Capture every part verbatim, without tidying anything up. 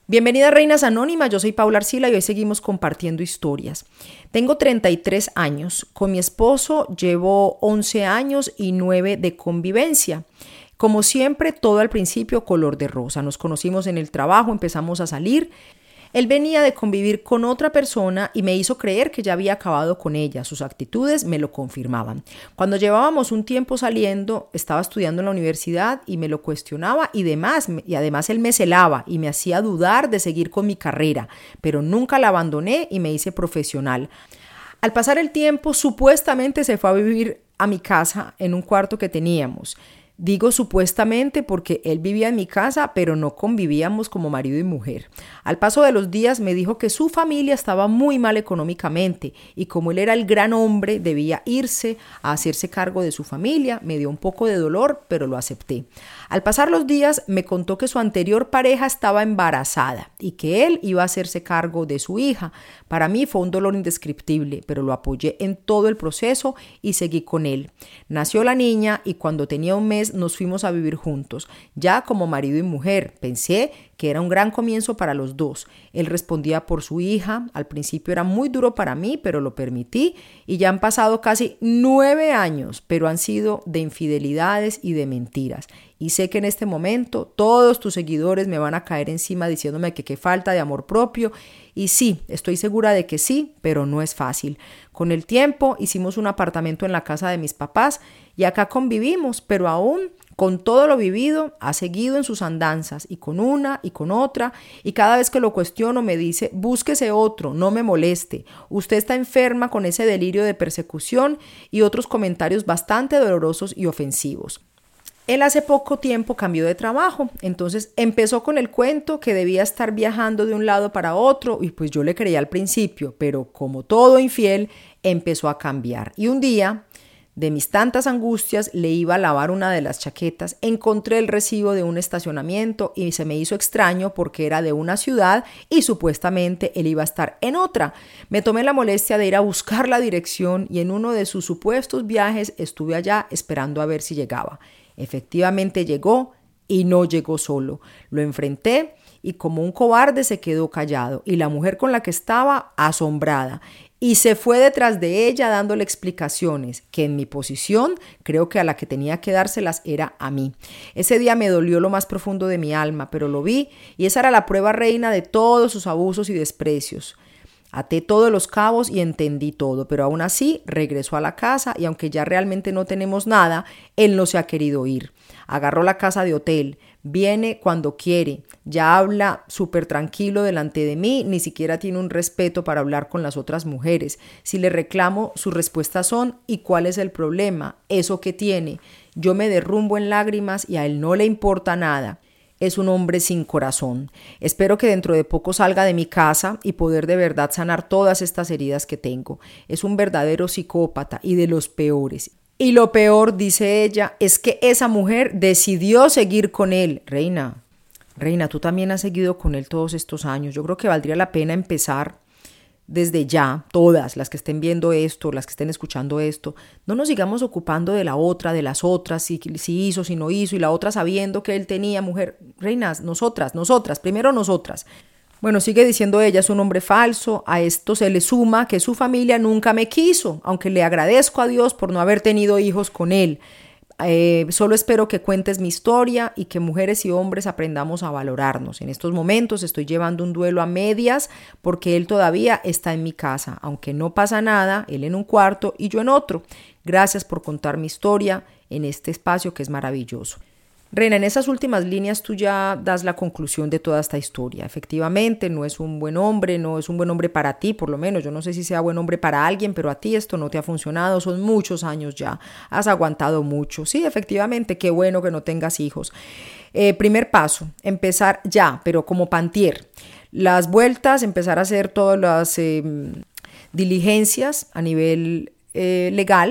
Bienvenidas Reinas Anónimas, yo soy Paula Arcila y hoy seguimos compartiendo historias. Tengo treinta y tres años, con mi esposo llevo once años y nueve de convivencia. Como siempre, todo al principio color de rosa. Nos conocimos en el trabajo, empezamos a salir. Él venía de convivir con otra persona y me hizo creer que ya había acabado con ella. Sus actitudes me lo confirmaban. Cuando llevábamos un tiempo saliendo, estaba estudiando en la universidad y me lo cuestionaba y demás. Y además él me celaba y me hacía dudar de seguir con mi carrera, pero nunca la abandoné y me hice profesional. Al pasar el tiempo, supuestamente se fue a vivir a mi casa en un cuarto que teníamos. Digo supuestamente porque él vivía en mi casa, pero no convivíamos como marido y mujer. Al paso de los días me dijo que su familia estaba muy mal económicamente y como él era el gran hombre, debía irse a hacerse cargo de su familia. Me dio un poco de dolor, pero lo acepté. Al pasar los días me contó que su anterior pareja estaba embarazada y que él iba a hacerse cargo de su hija. Para mí fue un dolor indescriptible, pero lo apoyé en todo el proceso y seguí con él. Nació la niña y cuando tenía un mes nos fuimos a vivir juntos, ya como marido y mujer. Pensé que era un gran comienzo para los dos. Él respondía por su hija. Al principio era muy duro para mí, pero lo permití y ya han pasado casi nueve años, pero han sido de infidelidades y de mentiras. Y sé que en este momento todos tus seguidores me van a caer encima diciéndome que qué falta de amor propio. Y sí, estoy segura de que sí, pero no es fácil. Con el tiempo hicimos un apartamento en la casa de mis papás y acá convivimos, pero aún con todo lo vivido ha seguido en sus andanzas y con una y con otra y cada vez que lo cuestiono me dice búsquese otro, no me moleste, usted está enferma con ese delirio de persecución y otros comentarios bastante dolorosos y ofensivos. Él hace poco tiempo cambió de trabajo, entonces empezó con el cuento que debía estar viajando de un lado para otro y pues yo le creía al principio, pero como todo infiel empezó a cambiar. Y un día, de mis tantas angustias, le iba a lavar una de las chaquetas, encontré el recibo de un estacionamiento y se me hizo extraño porque era de una ciudad y supuestamente él iba a estar en otra. Me tomé la molestia de ir a buscar la dirección y en uno de sus supuestos viajes estuve allá esperando a ver si llegaba. Efectivamente llegó y no llegó solo. Lo enfrenté y como un cobarde se quedó callado y la mujer con la que estaba asombrada y se fue detrás de ella dándole explicaciones que en mi posición creo que a la que tenía que dárselas era a mí. Ese día me dolió lo más profundo de mi alma, pero lo vi y esa era la prueba reina de todos sus abusos y desprecios. Até todos los cabos y entendí todo, pero aún así regresó a la casa y aunque ya realmente no tenemos nada, él no se ha querido ir. Agarró la casa de hotel, viene cuando quiere, ya habla súper tranquilo delante de mí, ni siquiera tiene un respeto para hablar con las otras mujeres. Si le reclamo, sus respuestas son ¿y cuál es el problema? ¿Eso qué tiene? Yo me derrumbo en lágrimas y a él no le importa nada. Es un hombre sin corazón. Espero que dentro de poco salga de mi casa y poder de verdad sanar todas estas heridas que tengo. Es un verdadero psicópata y de los peores. Y lo peor, dice ella, es que esa mujer decidió seguir con él. Reina, Reina, tú también has seguido con él todos estos años. Yo creo que valdría la pena empezar desde ya, todas las que estén viendo esto, las que estén escuchando esto, no nos sigamos ocupando de la otra, de las otras, si, si hizo, si no hizo, y la otra sabiendo que él tenía mujer. Reinas, nosotras, nosotras, primero nosotras. Bueno, sigue diciendo ella, es un hombre falso, a esto se le suma que su familia nunca me quiso, aunque le agradezco a Dios por no haber tenido hijos con él. Eh, solo espero que cuentes mi historia y que mujeres y hombres aprendamos a valorarnos. En estos momentos estoy llevando un duelo a medias porque él todavía está en mi casa, aunque no pasa nada, él en un cuarto y yo en otro. Gracias por contar mi historia en este espacio que es maravilloso. Reina, en esas últimas líneas tú ya das la conclusión de toda esta historia. Efectivamente, no es un buen hombre, no es un buen hombre para ti, por lo menos. Yo no sé si sea buen hombre para alguien, pero a ti esto no te ha funcionado. Son muchos años ya. Has aguantado mucho. Sí, efectivamente, qué bueno que no tengas hijos. Eh, primer paso, empezar ya, pero como Pantier. Las vueltas, empezar a hacer todas las eh, diligencias a nivel eh, legal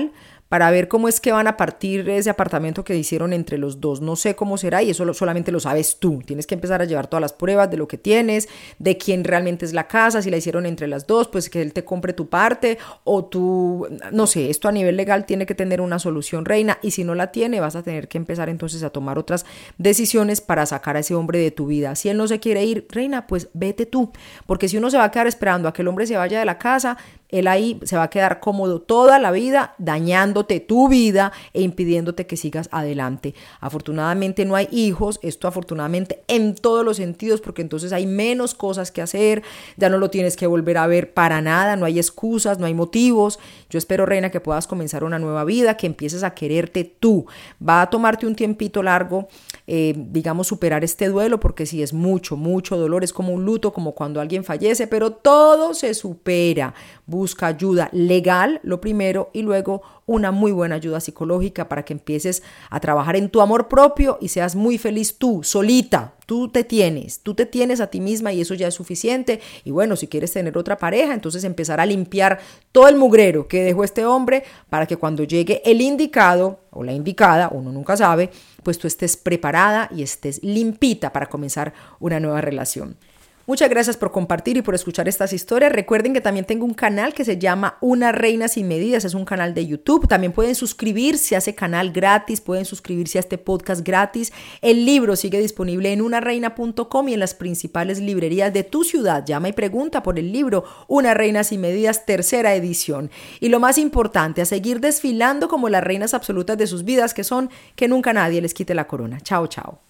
para ver cómo es que van a partir ese apartamento que hicieron entre los dos. No sé cómo será y eso lo, solamente lo sabes tú. Tienes que empezar a llevar todas las pruebas de lo que tienes, de quién realmente es la casa, si la hicieron entre las dos, pues que él te compre tu parte o tú, no sé, esto a nivel legal tiene que tener una solución, reina, y si no la tiene vas a tener que empezar entonces a tomar otras decisiones para sacar a ese hombre de tu vida. Si él no se quiere ir, reina, pues vete tú, porque si uno se va a quedar esperando a que el hombre se vaya de la casa, él ahí se va a quedar cómodo toda la vida, dañándote tu vida e impidiéndote que sigas adelante. Afortunadamente no hay hijos, esto afortunadamente en todos los sentidos, porque entonces hay menos cosas que hacer, ya no lo tienes que volver a ver para nada, no hay excusas, no hay motivos. Yo espero, reina, que puedas comenzar una nueva vida, que empieces a quererte tú. Va a tomarte un tiempito largo, eh, digamos, superar este duelo, porque sí es mucho, mucho dolor, es como un luto, como cuando alguien fallece, pero todo se supera. Busca ayuda legal, lo primero, y luego una muy buena ayuda psicológica para que empieces a trabajar en tu amor propio y seas muy feliz tú, solita. Tú te tienes, tú te tienes a ti misma y eso ya es suficiente. Y bueno, si quieres tener otra pareja, entonces empezar a limpiar todo el mugrero que dejó este hombre para que cuando llegue el indicado o la indicada, uno nunca sabe, pues tú estés preparada y estés limpita para comenzar una nueva relación. Muchas gracias por compartir y por escuchar estas historias. Recuerden que también tengo un canal que se llama Una Reina Sin Medidas. Es un canal de YouTube. También pueden suscribirse a ese canal gratis. Pueden suscribirse a este podcast gratis. El libro sigue disponible en una reina punto com y en las principales librerías de tu ciudad. Llama y pregunta por el libro Una Reina Sin Medidas, tercera edición. Y lo más importante, a seguir desfilando como las reinas absolutas de sus vidas, que son que nunca nadie les quite la corona. Chao, chao.